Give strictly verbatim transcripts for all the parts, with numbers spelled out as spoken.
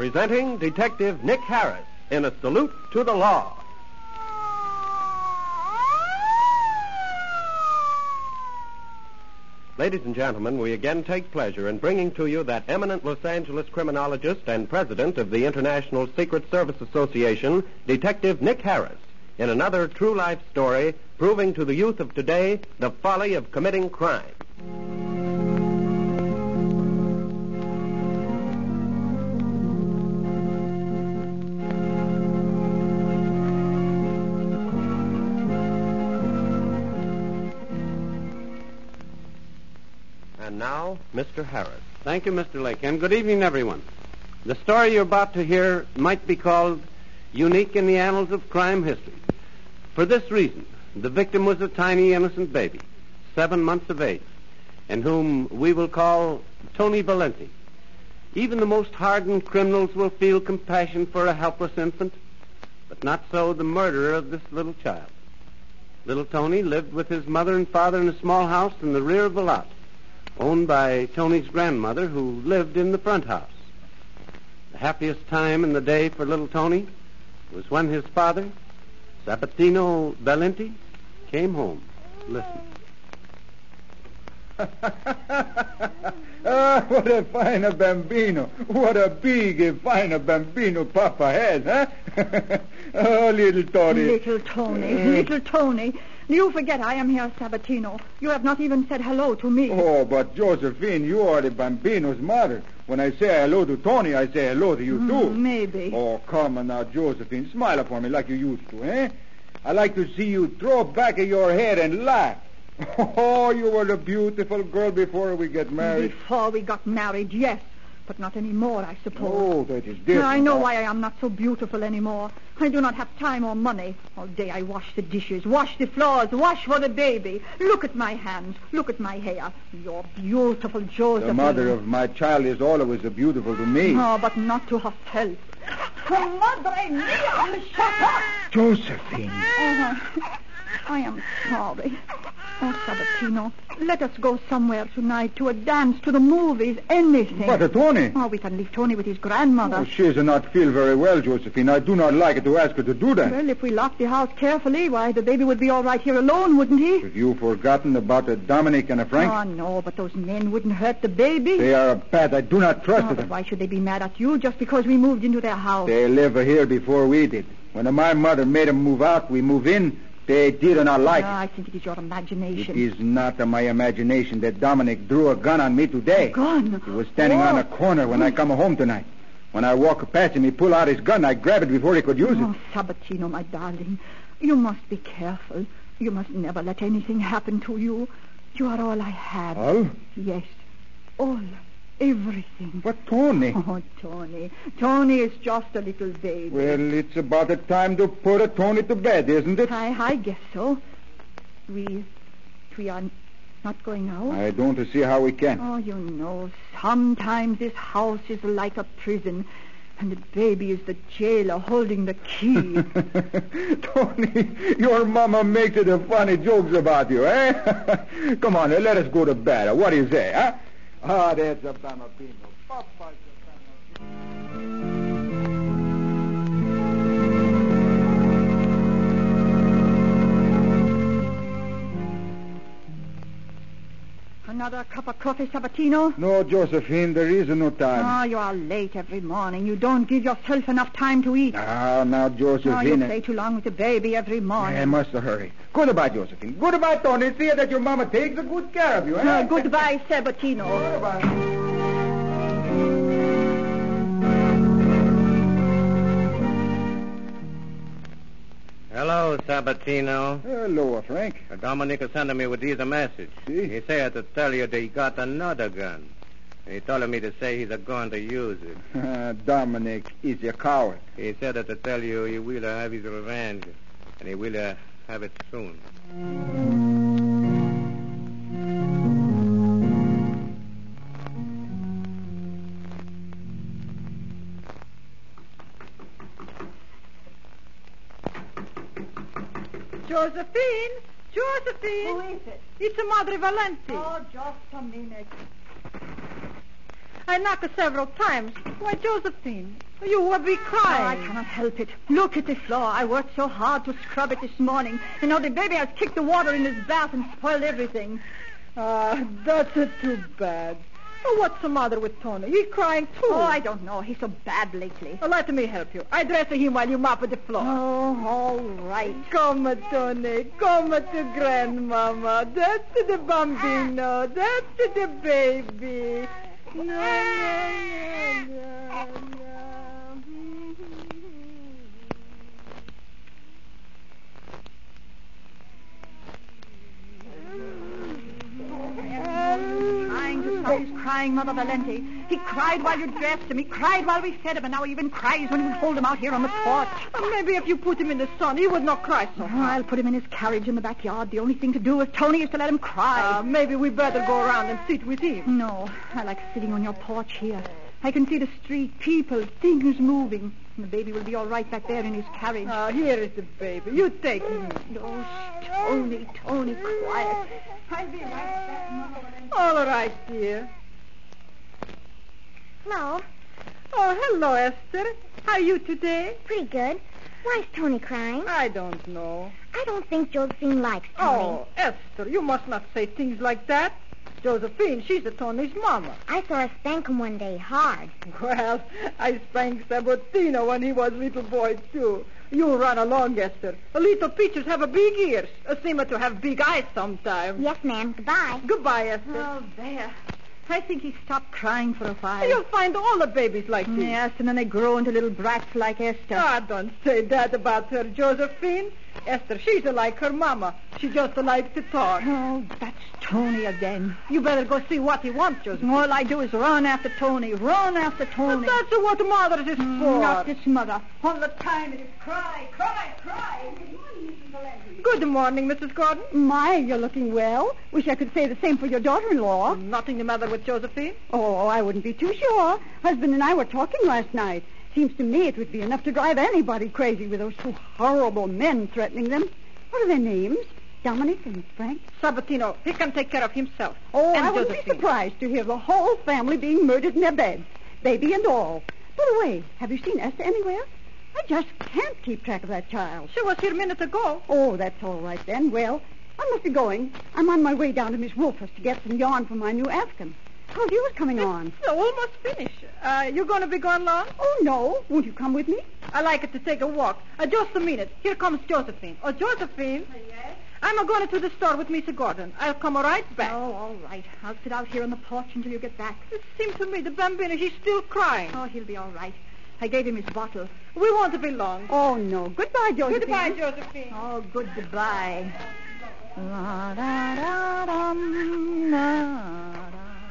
presenting Detective Nick Harris in A Salute to the Law. Ladies and gentlemen, we again take pleasure in bringing to you that eminent Los Angeles criminologist and president of the International Secret Service Association, Detective Nick Harris, in another true life story proving to the youth of today the folly of committing crime. And now, Mister Harris. Thank you, Mister Lake, and good evening, everyone. The story you're about to hear might be called unique in the annals of crime history. For this reason, the victim was a tiny, innocent baby, seven months of age, and whom we will call Tony Valenti. Even the most hardened criminals will feel compassion for a helpless infant, but not so the murderer of this little child. Little Tony lived with his mother and father in a small house in the rear of the lot, owned by Tony's grandmother, who lived in the front house. The happiest time in the day for little Tony was when his father, Sabatino Valenti, came home. Listen. Ah, what a fine bambino. What a big and fine bambino Papa has, huh? Oh, little Tony. Little Tony, uh, little Tony. You forget I am here, Sabatino. You have not even said hello to me. Oh, but Josephine, you are the bambino's mother. When I say hello to Tony, I say hello to you, mm, too. Maybe. Oh, come on now, Josephine. Smile upon me like you used to, eh? I like to see you throw back your head and laugh. Oh, you were a beautiful girl before we get married. Before we got married, yes. But not anymore, I suppose. Oh, that is different. I know why I am not so beautiful anymore. I do not have time or money. All day I wash the dishes, wash the floors, wash for the baby. Look at my hands. Look at my hair. You're beautiful, Josephine. The mother of my child is always beautiful to me. No, but not to herself. Madre mia! Shut up! Josephine. Oh, I am sorry. Oh, Sabatino, let us go somewhere tonight to a dance, to the movies, anything. But uh, Tony? Oh, we can leave Tony with his grandmother. Oh, she does not feel very well, Josephine. I do not like it to ask her to do that. Well, if we lock the house carefully, why, the baby would be all right here alone, wouldn't he? Have you forgotten about uh, Dominic and uh, Frank? Oh, no, but those men wouldn't hurt the baby. They are bad. I do not trust oh, them. But why should they be mad at you just because we moved into their house? They live here before we did. When my mother made them move out, we move in. They did not like no, it. I think it is your imagination. It is not uh, my imagination that Dominic drew a gun on me today. A gun? He was standing oh. on a corner when I come home tonight. When I walk past him, he pulled out his gun. I grab it before he could use oh, it. Sabatino, my darling, you must be careful. You must never let anything happen to you. You are all I have. All? Yes, all. Everything. But Tony? Oh, Tony. Tony is just a little baby. Well, it's about the time to put a Tony to bed, isn't it? I, I guess so. We, we are not going out? I don't see how we can. Oh, you know, sometimes this house is like a prison, and the baby is the jailer holding the key. Tony, your mama makes it a funny jokes about you, eh? Come on, let us go to bed. What do you say, huh? Ah, that's a bambino. Papa's a bambino. Another cup of coffee, Sabatino? No, Josephine, there is no time. Oh, you are late every morning. You don't give yourself enough time to eat. Ah, now, Josephine. Oh, you play too long with the baby every morning. I must hurry. Goodbye, Josephine. Goodbye, Tony. See that your mama takes a good care of you, eh? Uh, goodbye, Sabatino. Goodbye. Hello, Sabatino. Hello, Frank. Dominic is sending me with these a message. See? He said to tell you that he got another gun. He told me to say he's going to use it. Uh, Dominic is a coward. He said that to tell you he will have his revenge, and he will uh, have it soon. Josephine! Josephine! Who is it? It's a Madre Valenti. Oh, just a minute. I knocked several times. Why, Josephine, You will be Oh, crying. I cannot help it. Look at the floor. I worked so hard to scrub it this morning. And now the baby has kicked the water in his bath and spoiled everything. Ah, that's uh, too bad. Oh, what's the matter with Tony? He's crying too. Oh, I don't know. He's so bad lately. Oh, let me help you. I dress him while you mop the floor. Oh, all right. Come, Tony. Come to grandmama. That's the bambino. That's the baby. No, no, no, no, no. Trying to stop his crying, Mother Valenti. He cried while you dressed him. He cried while we fed him, and now he even cries when we hold him out here on the porch. Uh, maybe if you put him in the sun, he would not cry so Oh, hard. I'll put him in his carriage in the backyard. The only thing to do with Tony is to let him cry. Uh, maybe we better go around and sit with him. No, I like sitting on your porch here. I can see the street, people, things moving. And the baby will be all right back there in his carriage. Ah, here is the baby. You take him. Oh, Tony, Tony, quiet. I'll be right back, Mother Valenti. All right, dear. Hello. Oh, hello, Esther. How are you today? Pretty good. Why's Tony crying? I don't know. I don't think Josephine likes Tony. Oh, Esther, you must not say things like that. Josephine, she's a Tony's mama. I saw her spank him one day hard. Well, I spanked Sabatino when he was little boy, too. You run along, Esther. Little peaches have a big ears. Uh, seem to have big eyes sometimes. Yes, ma'am. Goodbye. Goodbye, Esther. Oh, there. I think he stopped crying for a while. You'll find all the babies like this. Yes, and then they grow into little brats like Esther. Ah, don't say that about her, Josephine. Esther, she's like her mama. She just likes to talk. Oh, that's Tony again. You better go see what he wants, Josephine. All I do is run after Tony, run after Tony. But that's what mothers is Mm, for. Not this mother. All the time it is cry, cry, cry. Good morning, Missus Valenti. Good morning, Missus Gordon. My, you're looking well. Wish I could say the same for your daughter-in-law. Nothing the matter with Josephine? Oh, I wouldn't be too sure. Husband and I were talking last night. Seems to me it would be enough to drive anybody crazy with those two horrible men threatening them. What are their names? Dominic and Frank? Sabatino, he can take care of himself. Oh, and I wouldn't Josephine. be surprised to hear the whole family being murdered in their beds. Baby and all. By the way, have you seen Esther anywhere? I just can't keep track of that child. She was here a minute ago. Oh, that's all right then. Well, I must be going. I'm on my way down to Miss Wolfer's to get some yarn for my new Afghan. How's yours coming on? It's almost finished. Uh, you going to be gone long? Oh, no. Won't you come with me? I like it to take a walk. Uh, just a minute. Here comes Josephine. Oh, Josephine. Yes? I'm going to the store with Missus Gordon. I'll come right back. Oh, all right. I'll sit out here on the porch until you get back. It seems to me the bambino, he's still crying. Oh, he'll be all right. I gave him his bottle. We won't be long. Oh, no. Goodbye, Josephine. Goodbye, Josephine. Oh, goodbye. La, da, da, dum, da, da.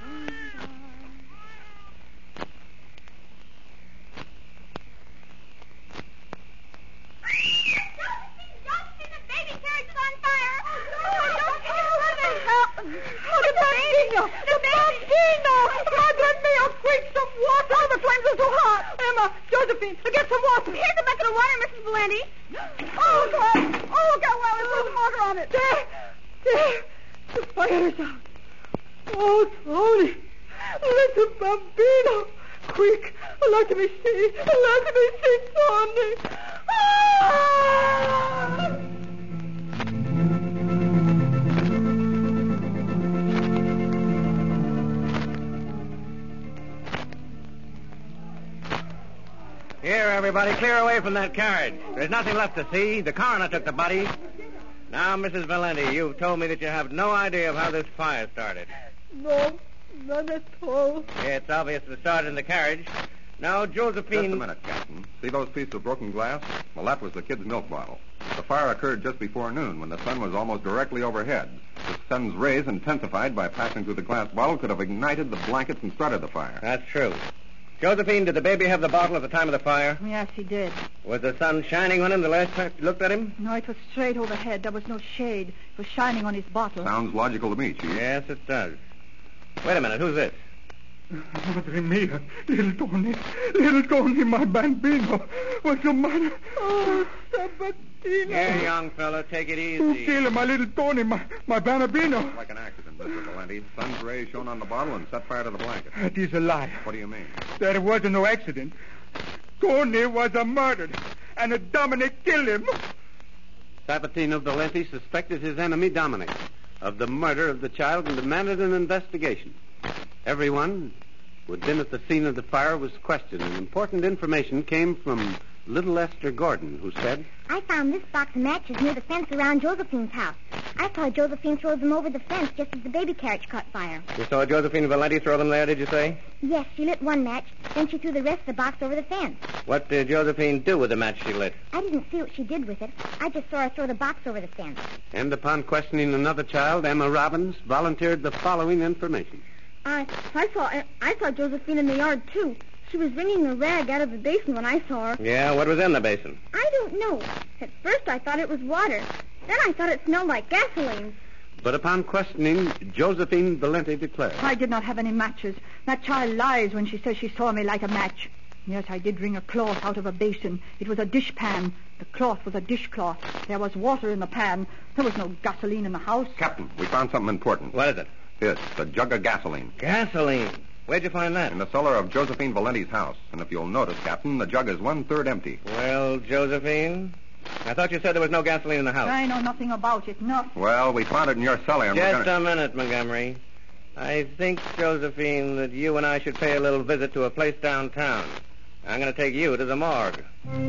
Oh, the bambino! The bambino! Madre mia, quick, some water! Oh, the flames are too hot! Emma, Josephine, get some water! Here's a bucket of water, Missus Valenti. Oh, God. Oh, God, well, there's some water on it. There! There! The fire is out. Oh, Tony! Little bambino! Quick! Let me see! Let me see, Tony! Ah! Here, everybody, clear away from that carriage. There's nothing left to see. The coroner took the body. Now, Missus Valenti, you've told me that you have no idea of how this fire started. No, none at all. It's obvious it started in the carriage. Now, Josephine... Just a minute, Captain. See those pieces of broken glass? Well, that was the kid's milk bottle. The fire occurred just before noon when the sun was almost directly overhead. The sun's rays, intensified by passing through the glass bottle, could have ignited the blankets and started the fire. That's true. Josephine, did the baby have the bottle at the time of the fire? Yes, he did. Was the sun shining on him the last time you looked at him? No, it was straight overhead. There was no shade. It was shining on his bottle. Sounds logical to me, Chief. Yes, it does. Wait a minute. Who's this? Madre mia, little Tony, little Tony, my bambino. What's the matter? Oh, Sabatino. Here, young fella, take it Who easy. killed my little Tony, my, my bambino? Like an accident, Mister Valenti. Sun's rays shone on the bottle and set fire to the blanket. That is a lie. What do you mean? There was no accident. Tony was a murdered, and Dominic killed him. Sabatino Valenti suspected his enemy, Dominic, of the murder of the child and demanded an investigation. Everyone who had been at the scene of the fire was questioned, and important information came from little Esther Gordon, who said, I found this box of matches near the fence around Josephine's house. I saw Josephine throw them over the fence just as the baby carriage caught fire. You saw Josephine Valenti throw them there, did you say? Yes, she lit one match, then she threw the rest of the box over the fence. What did Josephine do with the match she lit? I didn't see what she did with it. I just saw her throw the box over the fence. And upon questioning another child, Emma Robbins volunteered the following information. I I saw I saw Josephine in the yard, too. She was wringing a rag out of the basin when I saw her. Yeah, what was in the basin? I don't know. At first I thought it was water. Then I thought it smelled like gasoline. But upon questioning, Josephine Valenti declared, I did not have any matches. That child lies when she says she saw me light a match. Yes, I did wring a cloth out of a basin. It was a dishpan. The cloth was a dishcloth. There was water in the pan. There was no gasoline in the house. Captain, we found something important. What is it? It's a jug of gasoline. Gasoline. Where'd you find that? In the cellar of Josephine Valenti's house. And if you'll notice, Captain, the jug is one-third empty. Well, Josephine, I thought you said there was no gasoline in the house. I know nothing about it, nothing. Well, we found it in your cellar, and Just we're gonna... a minute, Montgomery. I think, Josephine, that you and I should pay a little visit to a place downtown. I'm going to take you to the morgue.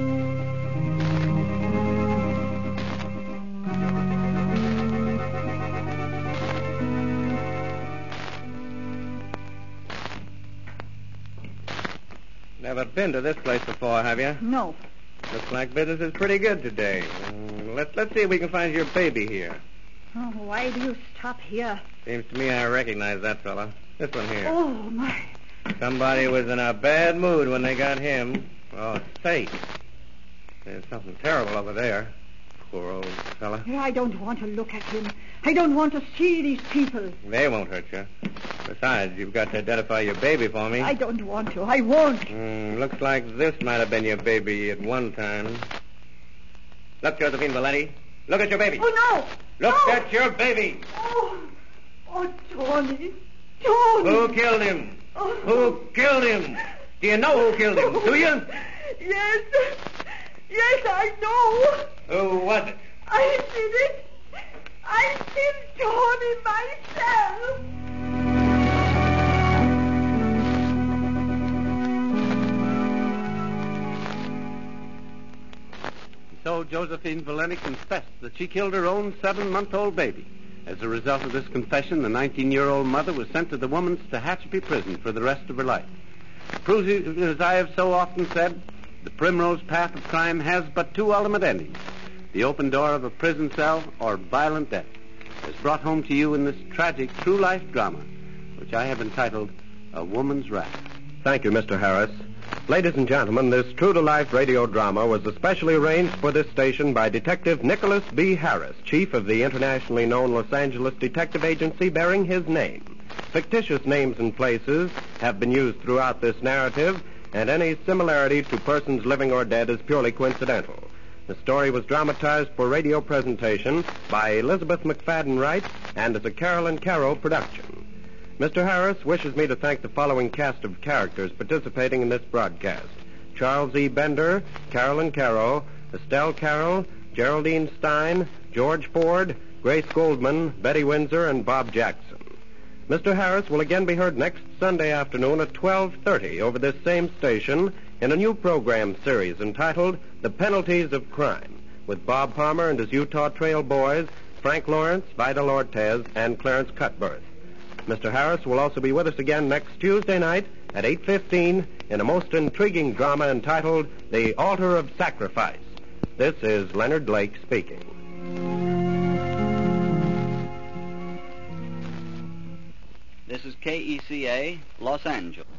Never been to this place before, have you? No. Looks like business is pretty good today. Mm, Let's let's see if we can find your baby here. Oh, why do you stop here? Seems to me I recognize that fella. This one here. Oh, my. Somebody was in a bad mood when they got him. Oh, sake. There's something terrible over there. Poor old fella. I don't want to look at him. I don't want to see these people. They won't hurt you. Besides, you've got to identify your baby for me. I don't want to. I won't. Mm, looks like this might have been your baby at one time. Look, Josephine Valenti. Look at your baby. Oh, no. Look no. at your baby. Oh, oh, Tony. Tony. Who killed him? Oh. Who killed him? Do you know who killed him? Do you? Yes. Yes, I know. Who was it? I did it. I killed Tony myself. So Josephine Valenti confessed that she killed her own seven-month-old baby. As a result of this confession, the nineteen-year-old mother was sent to the woman's Tehachapi prison for the rest of her life. Proving, as I have so often said, the primrose path of crime has but two ultimate endings: the open door of a prison cell or violent death, as brought home to you in this tragic true-life drama, which I have entitled A Woman's Wrath. Thank you, Mister Harris. Ladies and gentlemen, this true-to-life radio drama was especially arranged for this station by Detective Nicholas B. Harris, chief of the internationally known Los Angeles Detective Agency bearing his name. Fictitious names and places have been used throughout this narrative, and any similarity to persons living or dead is purely coincidental. The story was dramatized for radio presentation by Elizabeth McFadden Wright and is a Carolyn Carroll production. Mister Harris wishes me to thank the following cast of characters participating in this broadcast: Charles E. Bender, Carolyn Carroll, Estelle Carroll, Geraldine Stein, George Ford, Grace Goldman, Betty Windsor, and Bob Jackson. Mister Harris will again be heard next Sunday afternoon at twelve thirty over this same station in a new program series entitled The Penalties of Crime, with Bob Palmer and his Utah Trail Boys, Frank Lawrence, Vidal Ortez, and Clarence Cutbirth. Mister Harris will also be with us again next Tuesday night at eight fifteen in a most intriguing drama entitled The Altar of Sacrifice. This is Leonard Blake speaking. This is K E C A, Los Angeles.